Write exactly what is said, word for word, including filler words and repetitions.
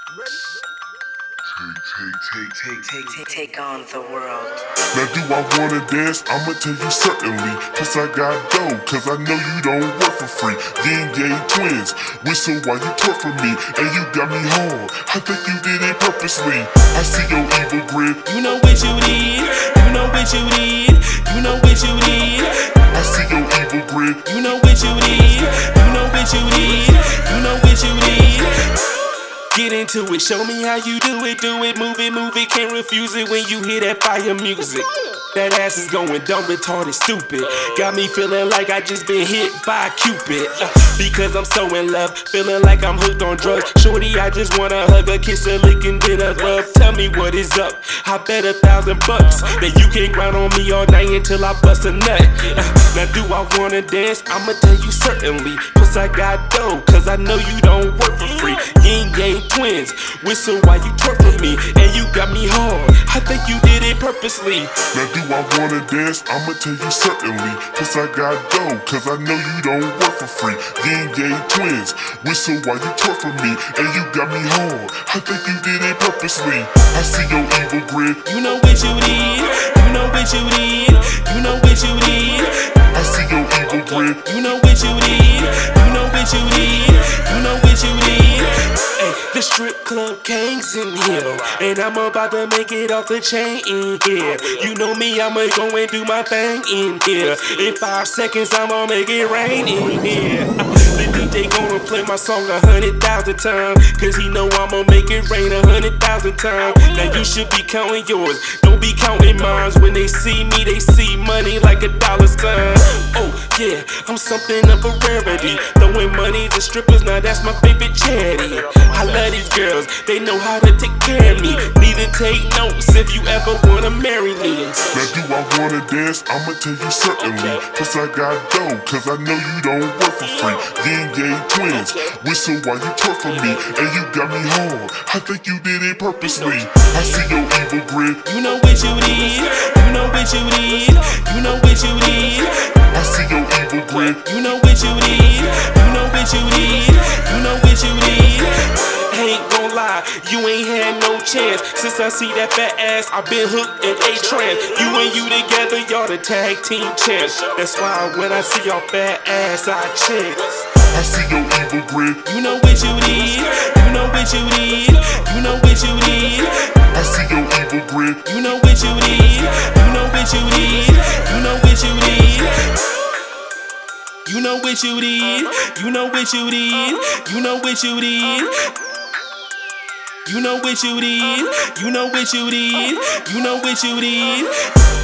Take, take, take, take, take on the world. Now do I wanna dance? I'ma tell you certainly. Plus I got dough, cause I know you don't work for free. Yin Yang twins, whistle while you twerk for me. And you got me hard, I think you did it purposely. I see your evil grin. You know what you did, you know what you did, you know what you did. I see your evil grin. You know what you did, you know what you did, you know what you did. Get into it, show me how you do it, do it, move it, move it, can't refuse it when you hear that fire music. That ass is going dumb, retarded, stupid. Got me feeling like I just been hit by Cupid. Uh, because I'm so in love, feeling like I'm hooked on drugs. Shorty, I just wanna hug her, kiss her, lick and then a love. Tell me what is up, I bet a thousand bucks that you can grind on me all night until I bust a nut. Uh, now do I wanna dance? I'ma tell you certainly. Plus I got dough, cause I know you don't work for free. Yin Yang twins, whistle while you twerk for me. And you got me hard, I think you did it purposely. Now do I wanna dance? I'ma tell you certainly. Plus I got dough, cause I know you don't work for free. Yin Yang twins, whistle while you twerk for me. And you got me hard, I think you did it purposely. I see your evil grin. You know what you did, you know what you did, you know what you did. I see your evil grin. You know what you did, you know what you did, you know what you did. Hey, the strip club kings in here, and I'm about to make it off the chain in here. You know me, I'ma go and do my thing in here. In five seconds, I'ma make it rain in here. The D J gonna play my song a hundred thousand times, cause he know I'ma make it rain a hundred thousand times. Now you should be counting yours, don't be counting mine. When they see me, they see money like a dollar sign. Oh yeah, I'm something of a rarity. Throwing money to strippers, now that's my favorite charity. I love these girls, they know how to take care of me. Need to take notes if you ever wanna marry me. Now do I wanna dance? I'ma tell you certainly. Plus I got dough, cause I know you don't work for free. Yin Yang twins, whistle while you twerk for me. And you got me hard, I think you did it purposely. I see your evil grin. You know what you did, you know what you did, you know what you did. I see your evil grin. You know what you did, you know what you did, you know what you did. Ain't gon' lie, you ain't had no chance. Since I see that fat ass, I been hooked in a trance. You and you together, y'all the tag team champs. That's why when I see your fat ass, I chant. I see your evil grin. You know what you did, you know what you did, you know what you did. I see your evil grin. You know what you did, you know what you did, you know what you did. You know what you did, you know what you did, you know what you did. You know what you did, you know what you did, you know what you did.